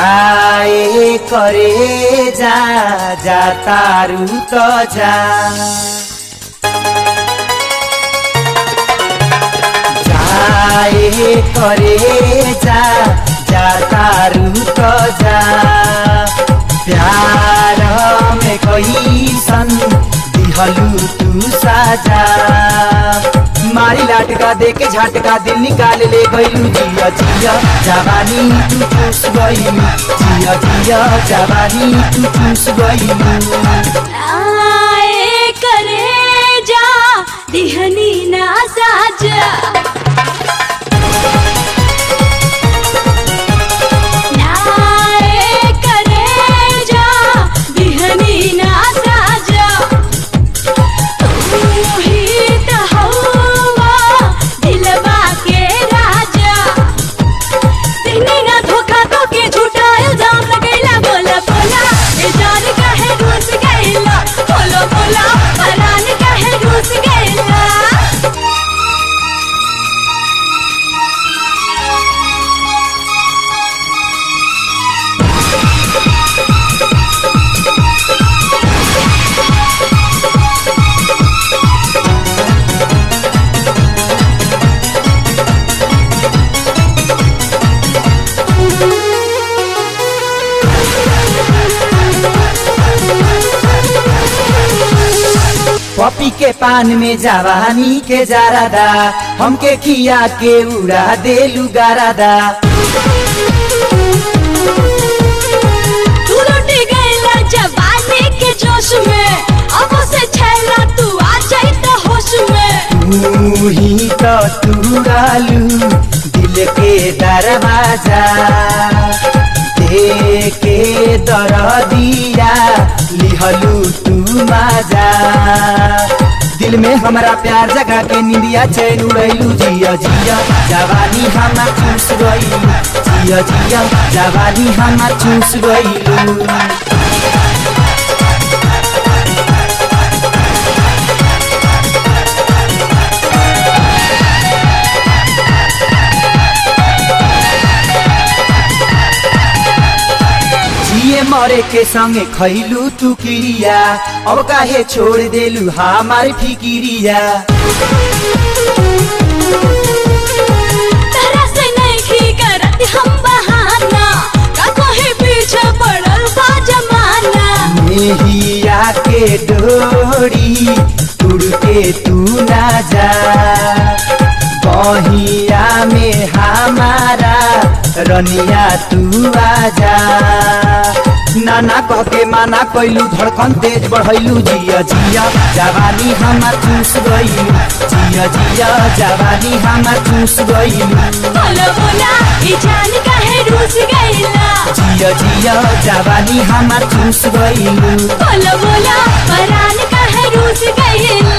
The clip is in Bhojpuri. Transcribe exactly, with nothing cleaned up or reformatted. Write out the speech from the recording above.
जाए करे जा जा तारू तो जा जाए करे जा जा तारू तो जा प्यार में कोई सन दिहलू तू साजा मारी लाटका दे के झटका दिल निकाल ले गईलू जिया जिया जवानी तू चूस गईलू जिया जिया जवानी तू चूस गईलू आए करे जा दिहनी ना साजा पपी के पान में जवानी के जारादा हमके खिया के उड़ा देलू गारादा तू लुट गईला जवानी के जोश में अब से छैला तू आ जाई त होश में तू ही तो तुड़ालू दिल के दरवाजा दे के दरदिया लिहलू तू माजा दिल में हमारा प्यार जगा के निंदिया चैन उड़ैलू जिया जिया जवानी हमा चूस गईलू जिया जिया जवानी हमा चूस गईलू मरे के संगे खैलू तू किरिया अब काहे छोड़ देलू हमार फिकिरिया तरह से नहीं करत हम बहाना का कोई पीछे पड़ल बा जमाना मेहिया के डोरी उड़ के तू ना जा बहिया में हमारा रनिया तू आजा नाना कह के माना कैलू धड़कन तेज बढ़ैलू जिया जिया जवानी हमार चूस गईलू जिया जिया जवानी हमार चूस गईलू बोला बोला ई जान काहे रूस गईला जिया जिया जवानी हमार चूस गईलू बोला बोला परान काहे रूस गईला।